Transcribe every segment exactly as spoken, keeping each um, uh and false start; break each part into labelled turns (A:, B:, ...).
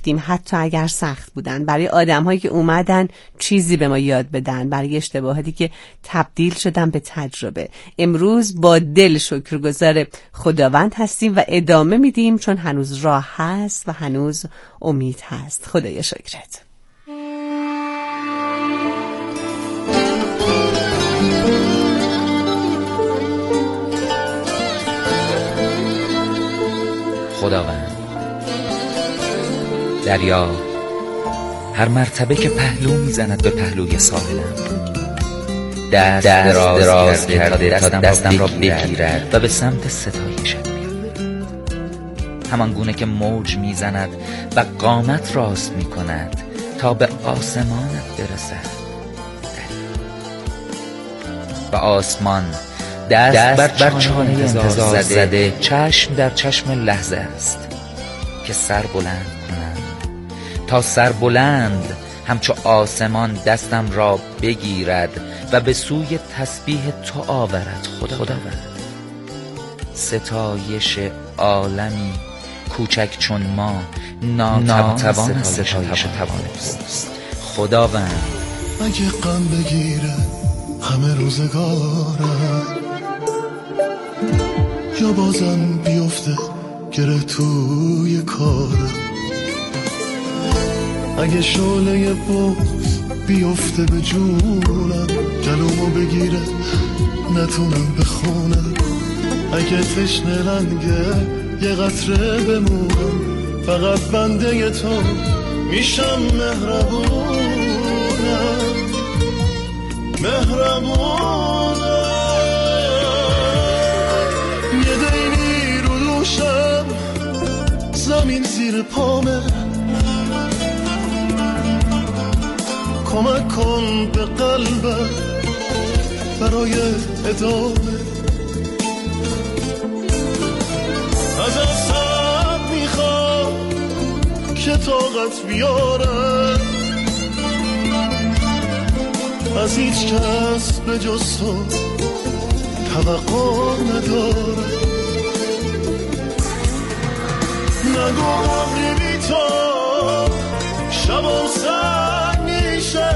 A: رفتیم حتی اگر سخت بودن، برای آدم‌هایی که اومدن چیزی به ما یاد بدن، برای اشتباهاتی که تبدیل شدن به تجربه. امروز با دل شکرگزار خداوند هستیم و ادامه میدیم چون هنوز راه هست و هنوز امید هست. خدایا شکرت.
B: خداوند، دریا هر مرتبه که پهلو میزند به پهلوی ساحلم، دست دراز, دراز کرده تا دستم را بگیرد و به سمت ستایشت بیاورد. همان گونه که موج میزند و قامت راست میکند تا به آسمانت برسد. و آسمان دست, دست بر چانه انتظار زده، چشم در چشم لحظه است که سر بلند کنند تا سر بلند همچو آسمان دستم را بگیرد و به سوی تسبیح تو آورد. خداوند، ستایش عالمی کوچک چون ما ناتوان ستایش توانست. خداوند،
C: اگه غم بگیره همه روزگارم، یا بازم بیفته گره توی کارم، اگه شعله بغض بیفته به جونم، جلومو بگیره نتونم بخونم، اگه تشنه رنگه یه قطره بمونم، فقط بنده تو میشم مهربونم مهربونم. یه دینی رو دوشم، زمین زیر پامه، کمک کن به قلبم برای ادامه. از اصحاب میخوام که طاقت بیارم، از هیچ کس به جز تو توقع ندارم. نگو عمری بی تو شبم سنگ میشه،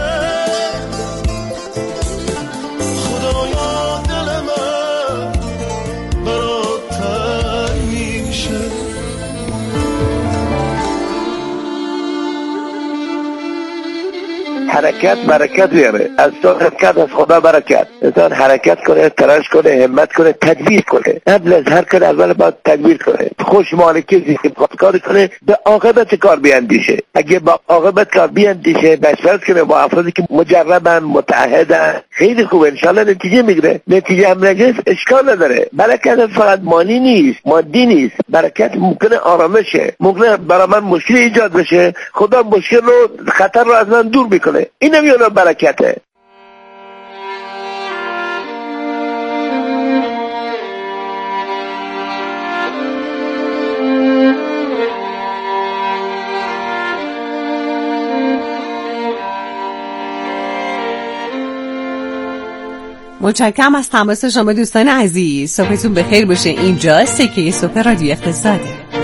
C: خدایا دل من برات تنگ میشه.
D: حرکت برکت بیاره، از تو حرکت از خدا برکت. انسان حرکت کنه، تلاش کنه، همت کنه، تدبیر کنه. قبل از هر کار اول باید تدبیر کنه. خوش مالکی زیست کار کنه، به عاقبت کار بیاندیشه. اگه با عاقبت کار بیاندیشه، بسپرد کنه با افرادی که مجربن، متعهدن، خیلی خوب انشالله نتیجه میگیره. نتیجه هم نگرفت اشکال نداره. برکت فقط مالی نیست، مادی نیست. برکت ممکنه آرامشه، ممکنه برای من مشکل ایجاد بشه، خدا مشکل رو، خطر رو از من دور میکنه. اینم یه نوع برکته.
A: متشکرم از تماس شما دوستان عزیز. صبحتون بخیر باشه. اینجا سکه صبح رادیو اقتصاده.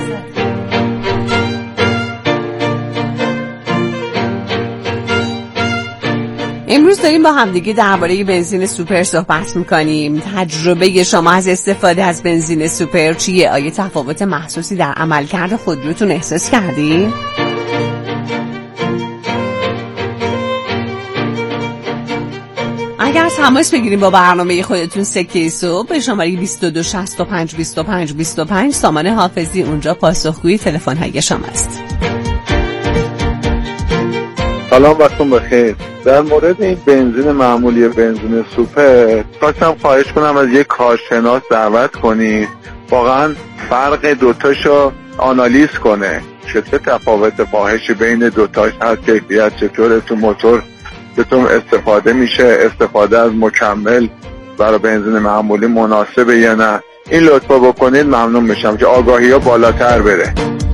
A: امروز داریم با همدیگه درباره بنزین سوپر صحبت میکنیم. تجربه شما از استفاده از بنزین سوپر چیه؟ آیا تفاوت محسوسی در عملکرد خودروتون احساس کردین؟ اگر تماس بگیریم با برنامه خودتون سکه صبح به شماره بیست و دو شصت و پنج بیست و پنج بیست و پنج سامان حافظی، اونجا پاسخگوی تلفن های شماست.
E: سلام، وقتون بخیر. در مورد این بنزین معمولی بنزین سوپر خواستم خواهش کنم از یک کارشناس دعوت کنید واقعا فرق دوتاشو آنالیز کنه، چه تفاوت فاحشی بین دوتاش هست، کیفیت چطوره، تو موتور چطور استفاده میشه، استفاده از مکمل برای بنزین معمولی مناسبه یا نه. این لطفا بکنید ممنون میشم که آگاهی ها بالاتر بره.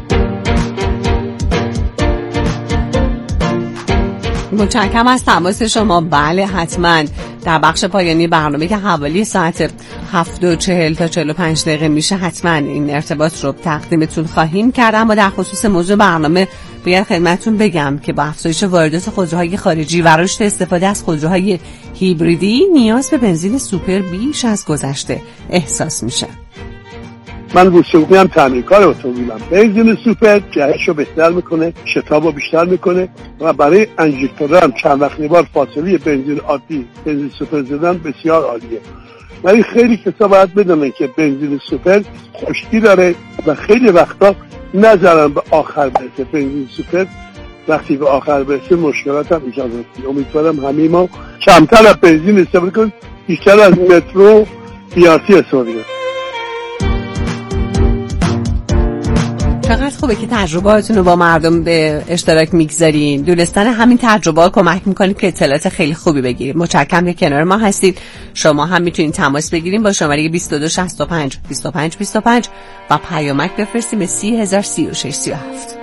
A: متشکرم از تماس شما. بله حتما در بخش پایانی برنامه که حوالی ساعت هفت و چهل تا چهل و پنج دقیقه میشه حتما این ارتباط رو تقدیمتون خواهیم کرد. اما در خصوص موضوع برنامه باید خدمتتون بگم که با افزایش واردات خودروهای خارجی و رشد استفاده از خودروهای هیبریدی نیاز به بنزین سوپر بیش از گذشته احساس میشه.
F: من موسیقی هم تعمیرکار اتومبیلم. بنزین سوپر جهش رو بهتر میکنه، شتاب رو بیشتر میکنه و برای انژکتور هم چند وقت بار فاصله بنزین عادی بنزین سوپر زدن بسیار عالیه. ولی خیلی کسا باید بدونن که بنزین سوپر خشکی داره و خیلی وقتا نذارن به آخر برسه. بنزین سوپر وقتی به آخر برسه مشکلات هم ایجاد میشه. امیدوارم همه ما کمتر از بنزین استفاده کنیم، بیشتر از مترو بی آر تی استفاده کنیم.
A: چقدر خوبه که تجربهاتون رو با مردم به اشتراک میگذارین. دونستن همین تجربه ها کمک میکنه که اطلاعات خیلی خوبی بگیریم. متشکرم که کنار ما هستید. شما هم میتونید تماس بگیریم با شماره بیست و دو شصت و پنج بیست و پنج بیست و پنج و پیامک بفرستیم به سی هزار سی و شش سی و هفت.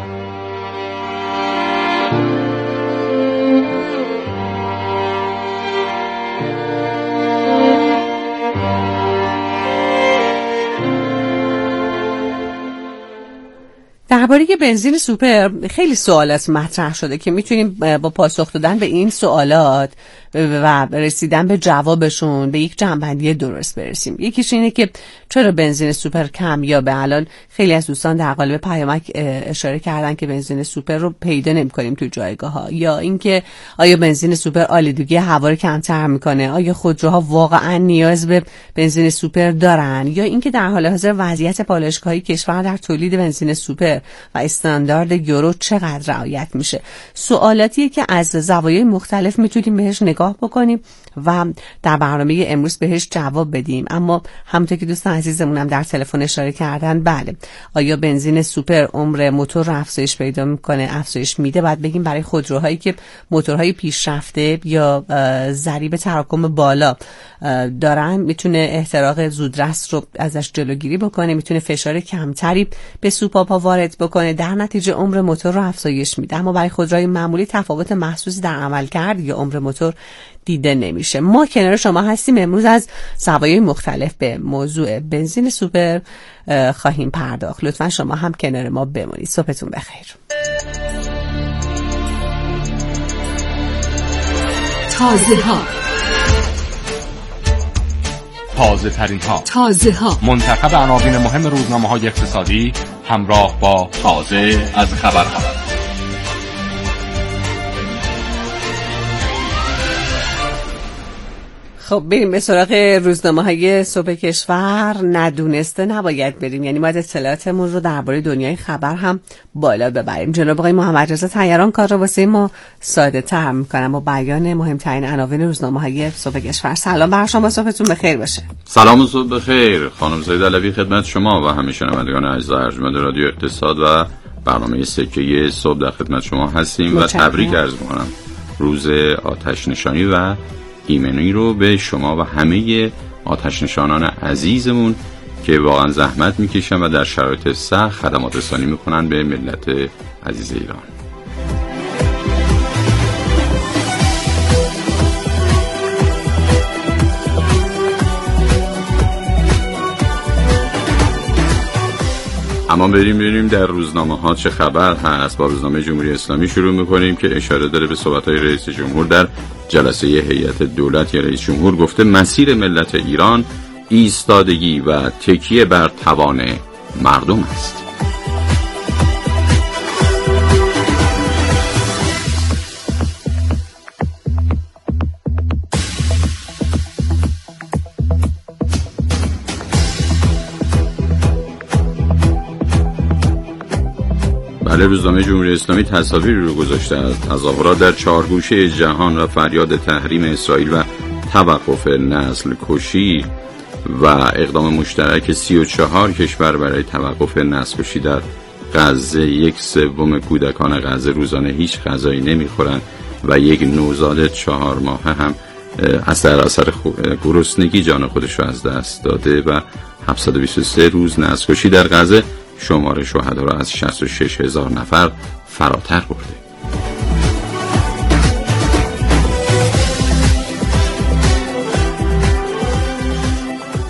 A: درباره بنزین سوپر خیلی سوالات مطرح شده که میتونیم با پاسخ دادن به این سوالات و رسیدن به جوابشون به یک جنبندی درست برسیم. یکیش اینه که چرا بنزین سوپر کمیابه؟ الان خیلی از دوستان در قالب پیامک اشاره کردن که بنزین سوپر رو پیدا نمی‌کنیم تو جایگاه ها، یا اینکه آیا بنزین سوپر آلودگی هوا رو کمتر میکنه، آیا خودروها واقعا نیاز به بنزین سوپر دارن، یا اینکه در حال حاضر وضعیت پالایشگاهی کشور در تولید بنزین سوپر و استاندارد یورو چقدر رعایت میشه. سوالاتیه که از زوایای مختلف میتونیم بهش نگاه بکنیم و در برنامه امروز بهش جواب بدیم. اما همونطور که دوستان عزیزمونم در تلفن اشاره کردن، بله، آیا بنزین سوپر عمر موتور رو افزایش پیدا میکنه، افزایش میده؟ بعد بگیم برای خودروهایی که موتورهای پیشرفته یا ضریب تراکم بالا دارن میتونه احتراق زودرس رو ازش جلوگیری بکنه، میتونه فشار کمتری به سوپاپا وارد بکنه، در نتیجه عمر موتور رو افزایش میده. اما برای خودروهای معمولی تفاوت محسوسی در عملکرد یا عمر موتور دیده نمیشه. ما کنار شما هستیم امروز از زوایای مختلف به موضوع بنزین سوپر خواهیم پرداخت. لطفا شما هم کنار ما بمونید. صبحتون بخیر.
G: تازه ها،
H: تازه ترین ها،
G: تازه ها،
H: منتخب عناوین مهم روزنامه های اقتصادی همراه با تازه از خبرها.
A: خب بریم به سراغ روزنامه های صبح کشور. ندونسته نباید بریم، یعنی باید اطلاعاتمون رو درباره دنیای خبر هم بالا ببریم. جناب آقای محمد رضا طیران کار رو واسه ما ساده تر میکنم و بیان مهمترین عناوین روزنامه های صبح کشور. سلام بر شما، صبحتون بخیر باشه.
I: سلام و صبح بخیر خانم زاید علوی خدمت شما و همه شنوندگان عزیز ارجمند رادیو اقتصاد و برنامه سکه صبح در خدمت شما هستیم و تبریک عرض می‌کنم روز آتش نشانی و ایمنی رو به شما و همه آتش نشانان عزیزمون که واقعا زحمت میکشن و در شرایط سخت خدمات رسانی میکنن به ملت عزیز ایران. اما بریم بریم در روزنامه ها چه خبر هست. با روزنامه جمهوری اسلامی شروع میکنیم که اشاره داره به صحبت‌های رئیس جمهور در جلسه هیئت دولت. یا رئیس جمهور گفته مسیر ملت ایران ایستادگی و تکیه بر توان مردم است. بله، روزنامه جمهوری اسلامی تصاویری رو گذاشته از تظاهرات در چهار گوشه جهان و فریاد تحریم اسرائیل و توقف نسل کشی و اقدام مشترک سی و چهار کشور برای توقف نسل کشی در غزه. یک سوم کودکان غزه روزانه هیچ غذایی نمیخورن و یک نوزاد چهار ماهه هم از در اثر گرسنگی جان خودش رو از دست داده و هفتصد و بیست و سه روز نسل کشی در غزه شمار شهدا را از شصت و شش هزار نفر فراتر برده.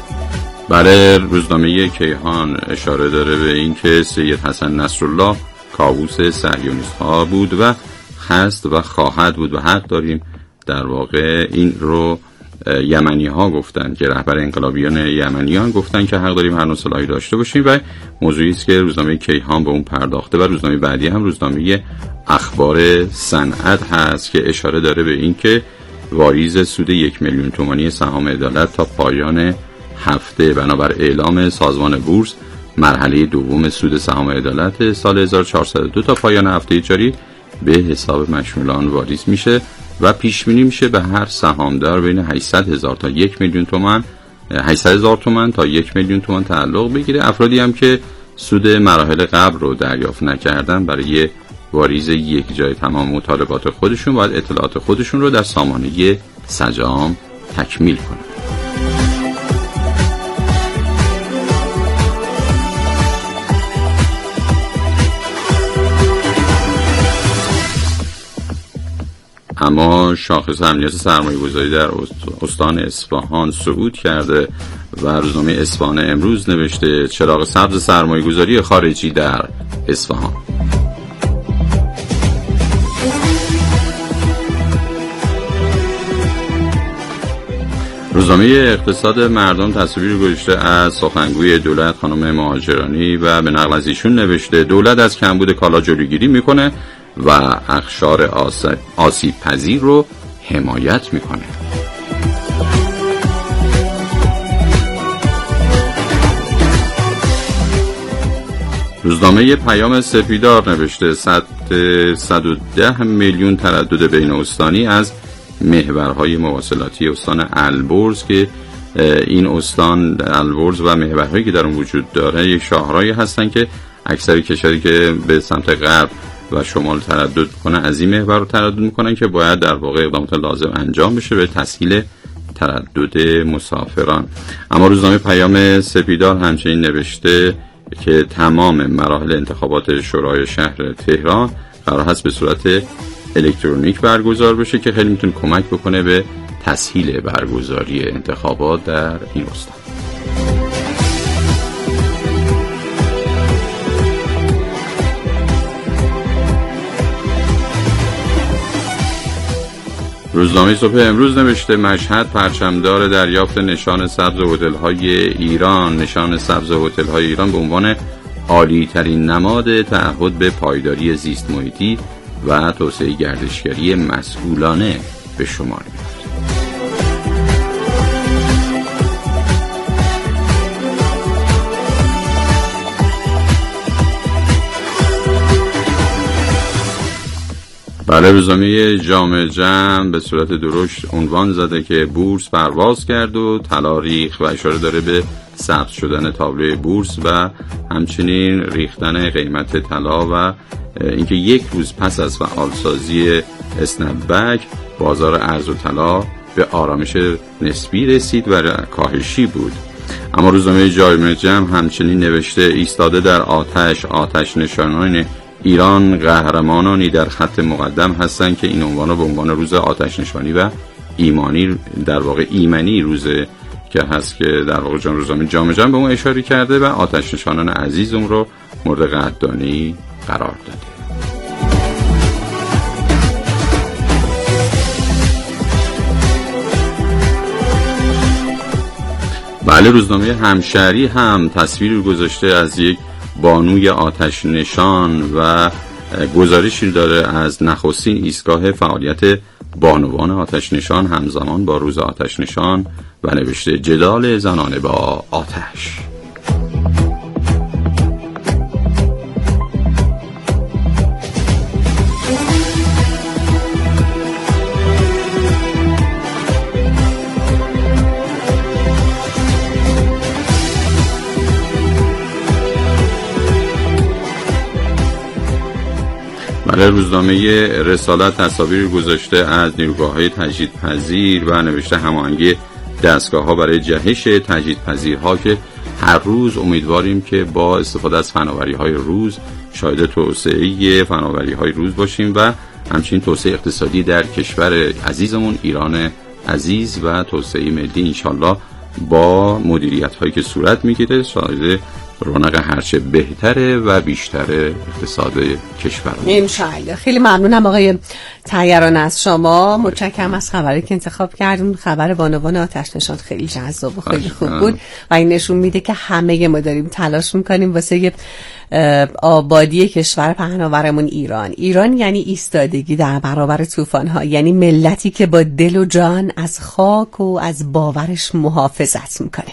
I: بله، روزنامه کیهان اشاره داره به این که سید حسن نصرالله کاووس صهیونیست ها بود و هست و خواهد بود و حق داریم. در واقع این رو یمنی ها گفتن که رهبر انقلابیان یمنیان گفتن که حق داریم هر نوع سلاحی داشته باشیم و موضوعی است که روزنامه کیهان به اون پرداخته و روزنامه بعدی هم روزنامه اخبار صنعت هست که اشاره داره به این که واریز سود یک میلیون تومانی سهام عدالت تا پایان هفته بنابر اعلام سازمان بورس مرحله دوم سود سهام عدالت سال هزار و چهارصد و دو تا پایان هفته جاری به حساب مشمولان واریز میشه و پیش بینی میشه به هر سهامدار بین هشتصد هزار تا یک میلیون تومان هشتصد هزار تومان تا یک میلیون تومان تعلق بگیره. افرادی هم که سود مراحل قبل رو دریافت نکردن برای واریز یک جای تمام مطالبات خودشون باید اطلاعات خودشون رو در سامانه سجام تکمیل کنن. اما شاخص امنیت سرمایه گذاری در استان اصفهان صعود کرده و روزنامه اصفهان امروز نوشته چراغ سبز سرمایه گذاری خارجی در اصفهان. روزنامه اقتصاد مردم تصویر گذاشته از سخنگوی دولت خانم مهاجرانی و به نقل از ایشون نوشته دولت از کمبود کالا جلوگیری میکنه و اقشار آسیب پذیر رو حمایت میکنه. روزنامه پیام سپیدار نوشته صد و ده میلیون تردد بین استانی از محورهای مواصلاتی استان البرز که این استان البرز و محورهایی که در اون وجود داره یک شاهراهی هستن که اکثر کشوری که به سمت غرب و شمال تردد میکنن از این محور رو تردد میکنن که باید در واقع اقدامات لازم انجام بشه به تسهیل تردد مسافران. اما روزنامه پیام سپیدار همچنین نوشته که تمام مراحل انتخابات شورای شهر تهران قرار هست به صورت الکترونیک برگزار بشه که خیلی میتونه کمک بکنه به تسهیل برگزاری انتخابات در این استان. روزنامه صبح امروز نوشته مشهد پرچمدار دریافت نشان سبز هتل‌های ایران. نشان سبز هتل‌های ایران به عنوان عالی ترین نماد تعهد به پایداری زیست محیطی و توسعه گردشگری مسئولانه به شمار میاد. بله، روزنامه جامعه جمع به صورت درشت عنوان زده که بورس پرواز کرد و طلا ریخت و اشاره داره به ثبت شدن تابلوی بورس و همچنین ریختن قیمت طلا و اینکه یک روز پس از فعالسازی اسنپبک بازار ارز و طلا به آرامش نسبی رسید و کاهشی بود. اما روزنامه جامعه جمع همچنین نوشته ایستاده در آتش آتش نشانان ایران قهرمانانی در خط مقدم هستند که این عنوان رو به عنوان روز آتش نشانی و ایمانی در واقع ایمنی روزه که هست که در واقع جان روزنامه جامعه جمع به اون اشاره کرده و آتش نشانان عزیز اون رو مورد قدردانی قرار داده. بله، روزنامه همشهری هم تصویر گذاشته از یک بانوی آتش نشان و گزارشی داره از نخستین ایستگاه فعالیت بانوان آتش نشان همزمان با روز آتش نشان و نوشته جدال زنانه با آتش. بله، روزنامه رسالت تصاویر گذاشته از نیروگاه‌های تجدیدپذیر و نوشته هماهنگی دستگاه‌ها برای جهش تجدیدپذیرها که هر روز امیدواریم که با استفاده از فناوری‌های روز شاهد توسعه فناوری‌های روز باشیم و همچنین توسعه اقتصادی در کشور عزیزمون ایران عزیز و توسعه ملی انشالله با مدیریت‌هایی که صورت می‌گیره شاهد رونق هرچه بهتره و بیشتر اقتصاد کشور.
A: انشاءالله. خیلی ممنونم آقای طیران از شما. متشکرم از خبری که انتخاب کردون. خبر بانوان آتش نشان خیلی جذاب و خیلی خوب بود و این نشون میده که همه ما داریم تلاش میکنیم واسه آبادی کشور پهناورمون ایران. ایران یعنی ایستادگی در برابر طوفان‌ها، یعنی ملتی که با دل و جان از خاک و از باورش محافظت میکنه.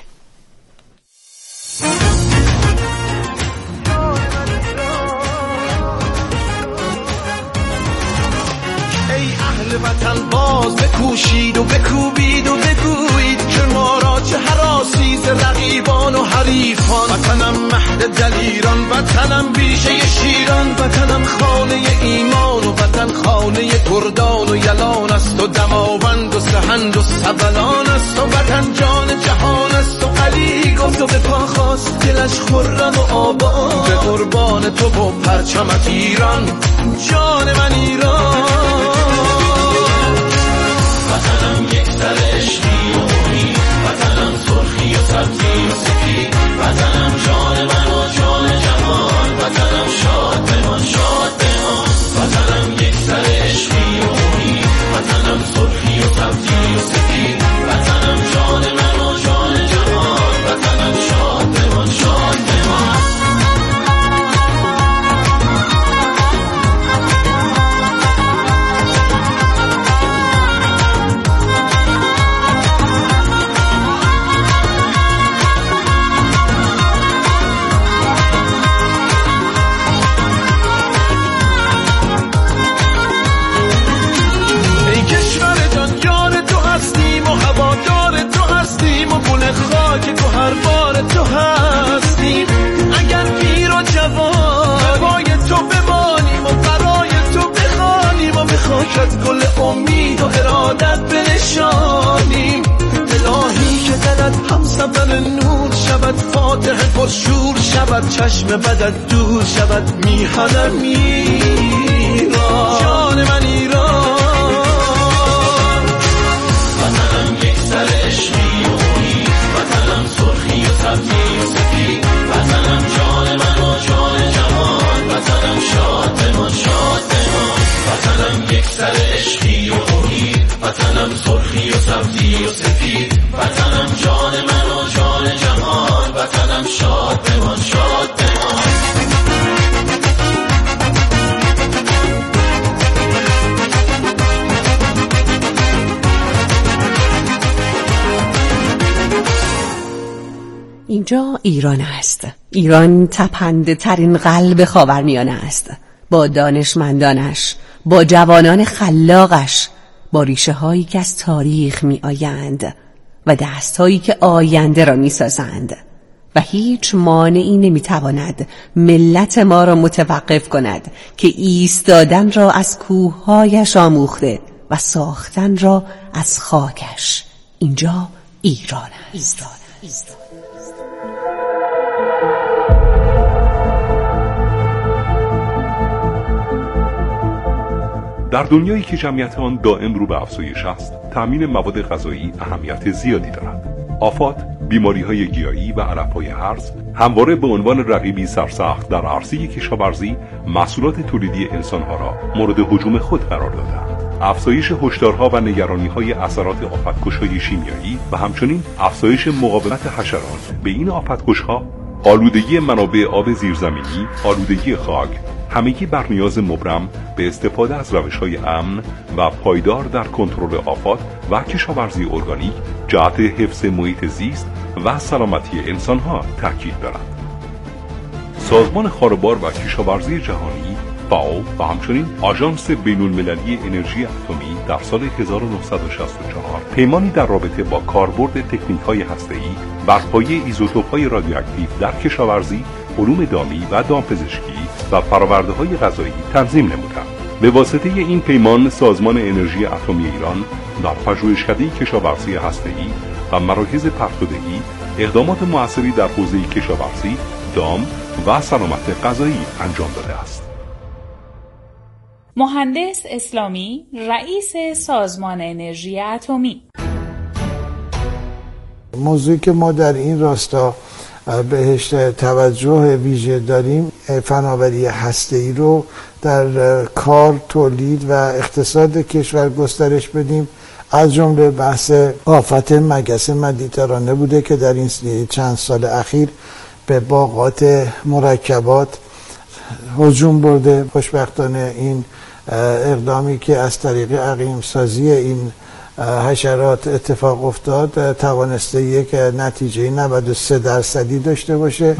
C: وطن باز بکوشید و بکوبید و بگویید که ما را چه هراسی ز رقیبان و حریفان. وطنم مهد دلیران، وطنم بیشه شیران، وطنم خانه ایمان و وطن خانه گردان و یلان است و دماوند و سهند و سبلان است و وطن جان جهان است و علی گفت و به پا خواست دلش خرم و آباد به قربان تو و پرچمت ایران. جان من ایران، وطنم یک سر عشقی و امید، وطنم سرخی و سبزی و سفید، وطنم جان من و جان جهان، وطنم شاد بمان شاد بمان. وطنم یک سر عشقی و امید، وطنم سرخی و سبزی و سفید، وطنم جان من و جان جهان، وطنم شاد بمان شاد بمان. خاک تو هر بار تو هستیم، اگر پیر و جوان به پای تو بمانیم و برای تو بخوانیم و به خاکت گل امید و ارادت بنشانیم. الهی که دلت هم سفر نور شود، فاتح پرشور شود، چشم بدت دور شود، میهنم ایران. جان من ایران، وطنم یک سر عشقی و وطنم سرخی و سبزی و سفید، وطنم جان من و جان جهان، وطنم شاد بمان شاد بمان. وطنم یک سر عشقی و امید، وطنم سرخی و سبزی و سفید، وطنم جان من و جان جهان، وطنم شاد بمان شاد بمان.
A: اینجا ایران است. ایران تپنده ترین قلب خاورمیانه است، با دانشمندانش، با جوانان خلاقش، با ریشه هایی که از تاریخ می آیند و دست هایی که آینده را می سازند و هیچ مانعی نمی تواند ملت ما را متوقف کند که ایستادن را از کوههایش آموخته و ساختن را از خاکش. اینجا ایران است. ایران است.
J: در دنیایی که جمعیت آن دائم رو به افزایش است، تأمین مواد غذایی اهمیت زیادی دارد. آفات، بیماری‌های گیاهی و علف‌های هرز همواره به عنوان رقیبی سرسخت در عرصه کشاورزی محصولات تولیدی انسان‌ها را مورد هجوم خود قرار دادند. افزایش هشدارها و نگرانی‌های اثرات آفت‌کش‌های شیمیایی و همچنین افزایش مقاومت حشرات به این آفت‌کش‌ها، آلودگی منابع آب زیرزمینی، آلودگی خاک، همگی بر نیاز مبرم به استفاده از روش‌های امن و پایدار در کنترل آفات و کشاورزی ارگانیک جهت حفظ محیط زیست و سلامتی انسان‌ها تاکید دارد. سازمان خاروبار و کشاورزی جهانی فاو و همچنین آژانس بین‌المللی انرژی اتمی در سال هزار و نهصد و شصت و چهار پیمانی در رابطه با کاربرد تکنیک‌های هسته‌ای بر پایه ایزوتوپ‌های رادیواکتیو در کشاورزی، علوم دامی و دامپزشکی و فرآورده‌های غذایی تنظیم نمودند. به واسطه این پیمان سازمان انرژی اتمی ایران در پژوهشکده کشاورزی هسته‌ای و مراکز پرتوده‌ای اقدامات موثری در حوزه کشاورزی، دام و سلامت غذایی انجام داده است.
K: مهندس اسلامی، رئیس سازمان انرژی اتمی.
L: موضوعی که ما در این راستا بهش توجه ویژه داریم، فناوری هسته‌ای رو در کار، تولید و اقتصاد کشور گسترش بدیم. از جمله بحث آفت مگس مدیترانه بوده که در این چند سال اخیر به باغات مرکبات هجوم برده. خوشبختانه این اقدامی که از طریق عقیم سازی این حشرات اتفاق افتاد توانسته یک نتیجه نود و سه درصدی داشته باشه.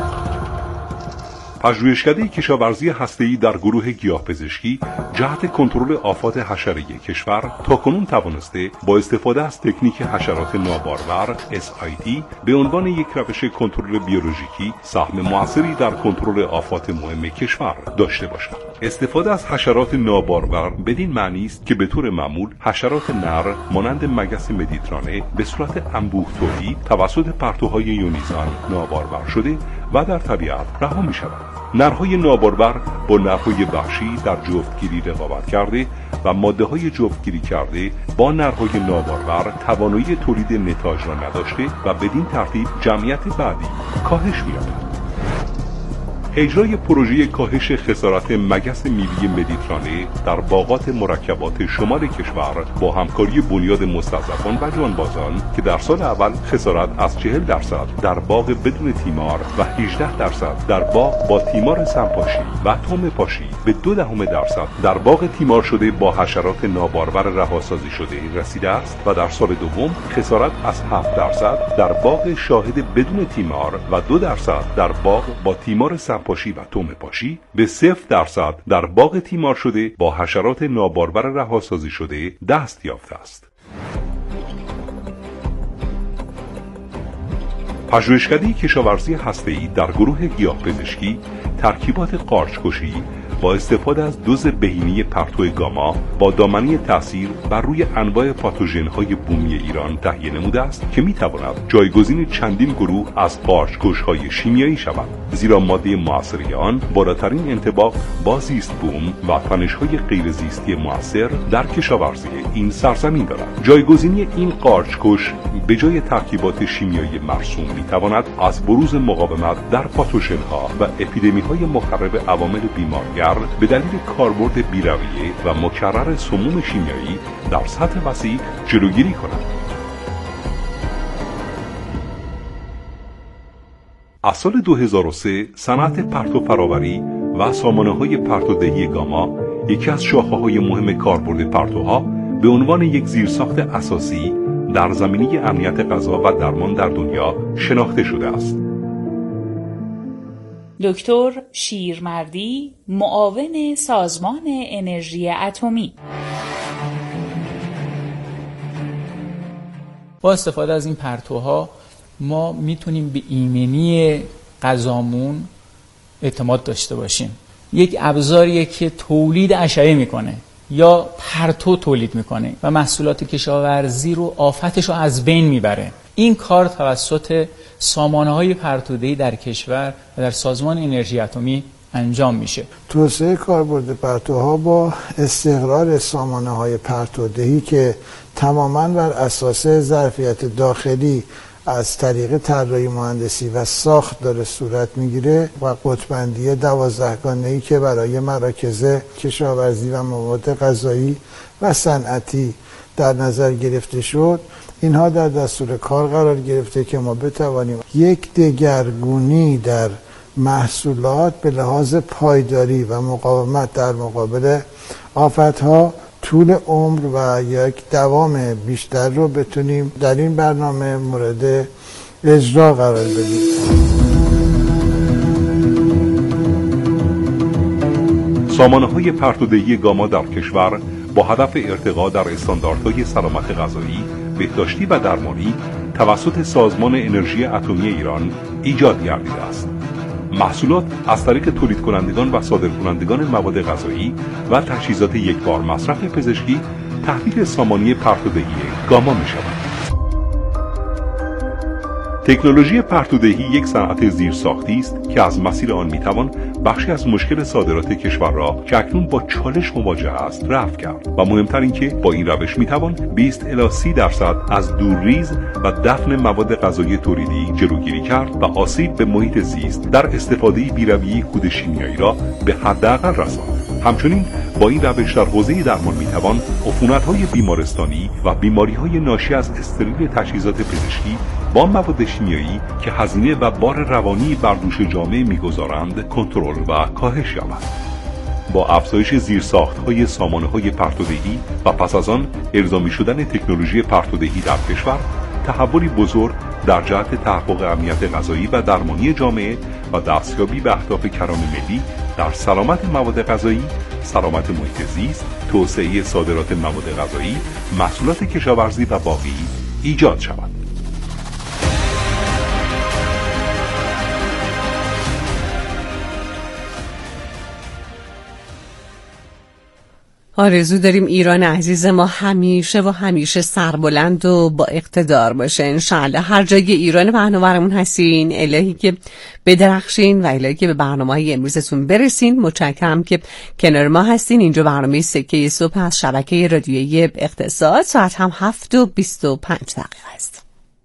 J: پژوهشکده کشاورزی هسته‌ای در گروه گیاهپزشکی جهت کنترل آفات حشره کشور تاکنون توانسته با استفاده از تکنیک حشرات نابارور اس آی تی به عنوان یک روش کنترل بیولوژیکی سهم موثری در کنترل آفات مهم کشور داشته باشد. استفاده از حشرات نابارور بدین معنی است که به طور معمول حشرات نر مانند مگس مدیترانه به صورت انبوه تولید توسط پرتوهای یونیزان نابارور شده و در طبیعت رها می شود. نرهای نابارور با نرهای وحشی در جفتگیری رقابت کرده و ماده های جفتگیری کرده با نرهای نابارور توانایی تولید نتاج را نداشته و بدین ترتیب جمعیت بعدی کاهش می‌یابد. اجرای پروژه کاهش خسارت مگس میوی مدیترانه در باغات مرکبات شمال کشور با همکاری بنیاد مستضعفان و جانبازان که در سال اول خسارت از چهل درصد در باغ بدون تیمار و هجده درصد در باغ با تیمار سمپاشی و توم پاشی به دو دهم درصد در باغ تیمار شده با حشرات نابارور رهاسازی شده رسیده است و در سال دوم خسارت از هفت درصد در باغ شاهد بدون تیمار و دو درصد در باغ با تیمار سمپاشی پاشی و توم پاشی به صفر درصد در باغ تیمار شده با حشرات نابارور رهاسازی شده دست یافته است. پژوهشکده کشاورزی هسته‌ای در گروه گیاهپزشکی ترکیبات قارچ‌کشی با استفاده از دوز بهینی پرتو گاما با دامنه تاثیر بر روی انواع پاتوژن‌های بومی ایران تهیه نموده است که می‌تواند جایگزین چندین گروه از قارچ‌کش‌های شیمیایی شود، زیرا ماده مؤثر آن بالاترین انطباق با زیست بوم و تنش‌های غیر زیستی مؤثر در کشاورزی این سرزمین دارد. جایگزینی این قارچ‌کش به جای ترکیبات شیمیایی مرسوم می‌تواند از بروز مقاومت در پاتوژن‌ها و اپیدمی‌های مخرب عوامل بیمارگر به دلیل کاربرد بی‌رویه و مکرر سموم شیمیایی در سطح وسیع جلوگیری کند. از سال دو هزار و سه صنعت پرتو فراوری و سامانه‌های پرتودهی گاما یکی از شاخه‌های مهم کاربرد پرتوها به عنوان یک زیرساخت اساسی در زمینه امنیت غذا و درمان در دنیا شناخته شده است.
K: دکتر شیرمردی، معاون سازمان انرژی اتمی.
M: با استفاده از این پرتوها ما میتونیم به ایمنی غذامون اعتماد داشته باشیم. یک ابزاریه که تولید اشعه میکنه یا پرتو تولید میکنه و محصولات کشاورزی رو آفتش رو از بین میبره. این کار توسط سامانه‌های پرتودهی در کشور و در سازمان انرژی اتمی انجام میشه.
L: توسعه کاربرد پرتوها با استقرار سامانه‌های پرتودهی که تماماً بر اساس ظرفیت داخلی از طریق طراحی مهندسی و ساخت داره صورت میگیره و قطب‌بندی دوازدهگانه‌ای که برای مراکز کشاورزی و مواد غذایی و صنعتی در نظر گرفته شد، اینها در دستور کار قرار گرفته که ما بتوانیم یک دگرگونی در محصولات به لحاظ پایداری و مقاومت در مقابل آفت‌ها، طول عمر و یک دوام بیشتر رو بتونیم در این برنامه مورد اجرا قرار بدیم.
J: سامانه‌های پرتودهی گاما در کشور با هدف ارتقا در استانداردهای سلامت غذایی، بهداشتی و درمانی توسط سازمان انرژی اتمی ایران ایجاد گردیده است. محصولات از طریق تولید کنندگان و صادر کنندگان مواد غذایی و تجهیزات یکبار مصرف پزشکی تحویل سامانه پرتودهی گاما می شود. تکنولوژی پرتودهی یک صنعت زیرساختی است که از مسیر آن میتوان بخشی از مشکل صادرات کشور را که اکنون با چالش مواجه است رفع کرد و مهمتر اینکه با این روش میتوان بیست الی سی درصد از دورریز و دفن مواد غذایی تولیدی جلوگیری کرد و آسیب به محیط زیست در استفاده بی‌رویه کود شیمیایی را به حداقل رساند. همچنین با این روش در حوزه درمان میتوان عفونت‌های بیمارستانی و بیماری‌های ناشی از استریل تجهیزات پزشکی با مواد شیمیایی که هزینه و بار روانی بر دوش جامعه می‌گذارند کنترل و کاهش یابد. با افزایش زیرساخت‌های سامانه‌های پرتودهی و پس از آن الزامی شدن تکنولوژی پرتودهی در کشور، تحولی بزرگ در جهت تحقق امنیت غذایی و درمانی جامعه و دستیابی به اهداف کران ملی در سلامت مواد غذایی، سلامت محیط زیست، توسعه صادرات مواد غذایی، محصولات کشاورزی و باغی ایجاد شود.
A: آرزو داریم ایران عزیز ما همیشه و همیشه سربلند و با اقتدار باشه انشالله. هر جای ایران برنامه‌مون هستین، الهی که بدرخشین و الهی که به برنامه‌های امروزتون برسین. متشکرم که کنار ما هستین. اینجا برنامه سکه صبح از شبکه رادیویی اقتصاد، ساعت هم هفت و بیست و پنج دقیقه است.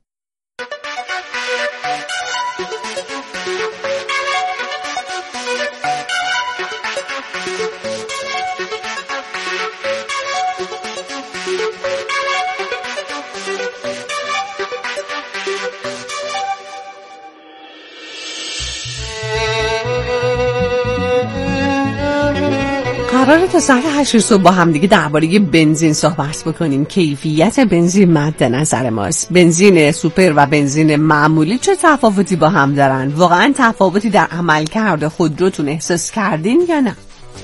A: قراره تا ساعت هشت صبح با هم دیگه درباره بنزین صحبت بکنیم. کیفیت بنزین مد نظر ماست. بنزین سوپر و بنزین معمولی چه تفاوتی با هم دارن؟ واقعا تفاوتی در عملکرد خودروتون احساس کردین یا نه؟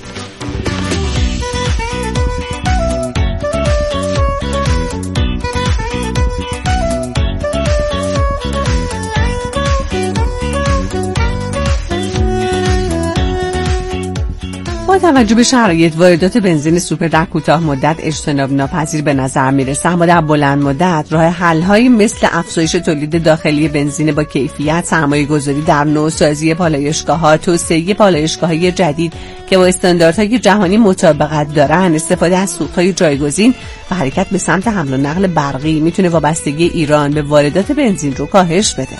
A: با توجه به شرایط، واردات بنزین سوپر در کوتاه مدت اجتناب ناپذیر به نظر میرسه، اما در بلند مدت راه حل‌هایی مثل افزایش تولید داخلی بنزین با کیفیت، سرمایه‌گذاری در نوسازی پالایشگاه‌ها، توسعه پالایشگاه‌های جدید که با استانداردهای جهانی مطابقت دارن، استفاده از سوخت‌های جایگزین و حرکت به سمت حمل و نقل برقی میتونه وابستگی ایران به واردات بنزین رو کاهش بده.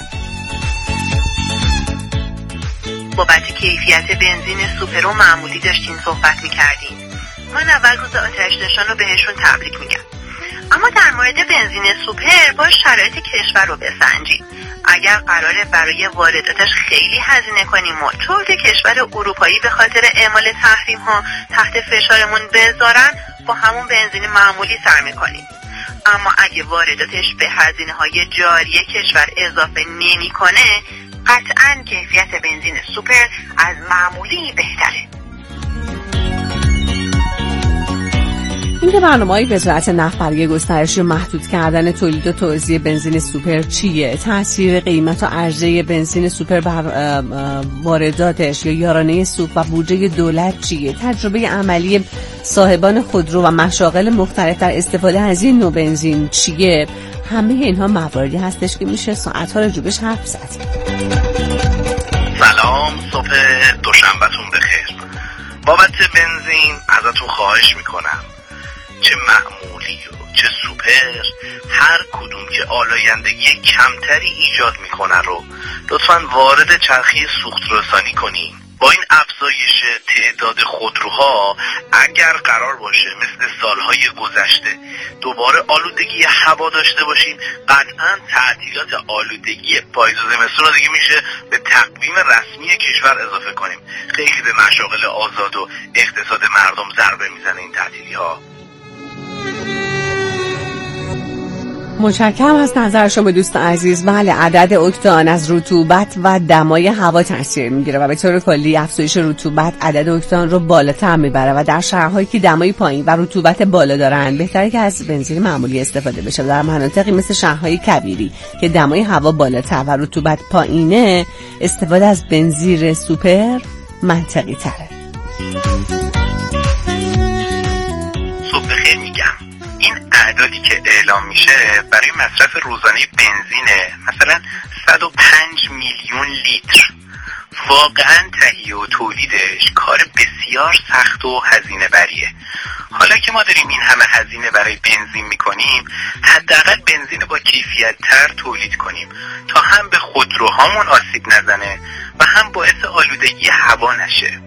N: بابت کیفیت بنزین سوپر و معمولی داشتین صحبت میکردین. من اول روز آتش نشان رو بهشون تبریک میگم. اما در مورد بنزین سوپر با شرایط کشور رو بسنجید. اگر قراره برای وارداتش خیلی هزینه کنیم و چهار کشور اروپایی به خاطر اعمال تحریم ها تحت فشارمون بذارن، با همون بنزین معمولی سر میکنیم. اما اگه وارداتش به هزینه های جاری کشور اضافه نمیکنه، قطعاً کیفیت بنزین سوپر از معمولی بهتره.
A: اینکه برنامه‌های وزارت نفت برای گسترش و محدود کردن تولید و توزیع بنزین سوپر چیه؟ تاثیر قیمت و عرضه بنزین سوپر بر وارداتش یا یارانه سوپ و بودجه دولت چیه؟ تجربه عملی صاحبان خودرو و مشاغل مختلف در استفاده از این نوع بنزین چیه؟ همه اینها مواردی هستش که میشه ساعت‌ها راجبش حرف زد.
O: سلام، صبح دوشنبه‌تون بخیر. بابت بنزین ازتون خواهش میکنم، چه معمولی و چه سوپر، هر کدوم که آلایندگی کمتری ایجاد میکنه رو لطفاً وارد چرخه سوخت رسانی کنین. با این افزایش تعداد خودروها اگر قرار باشه مثل سالهای گذشته دوباره آلودگی هوا داشته باشیم، قطعاً تعطیلات آلودگی پاییز و زمستون رو دیگه میشه به تقویم رسمی کشور اضافه کنیم. خیلی به مشاغل آزاد و اقتصاد مردم ضربه میزنه این تعطیلی ها.
A: متشکرم از نظر شما دوست عزیز. بله، عدد اکتان از رطوبت و دمای هوا تاثیر میگیره و به طور کلی افزایش رطوبت عدد اکتان رو بالاتر میبره و در شهرهایی که دمای پایین و رطوبت بالا دارن بهتره که از بنزین معمولی استفاده بشه. در مناطقی مثل شهرهای کبیری که دمای هوا بالاتر و رطوبت پایینه، استفاده از بنزین سوپر منطقی تره.
O: صبح بخیر میگم. این اعدادی که اعلام میشه برای مصرف روزانه بنزینه. مثلا صد و پنج میلیون لیتر. واقعا تهیه و تولیدش کار بسیار سخت و هزینه بریه. حالا که ما داریم این همه هزینه برای بنزین میکنیم، حداقل بنزین با کیفیت تر تولید کنیم تا هم به خودروهامون آسیب نزنه و هم باعث آلودگی هوا نشه.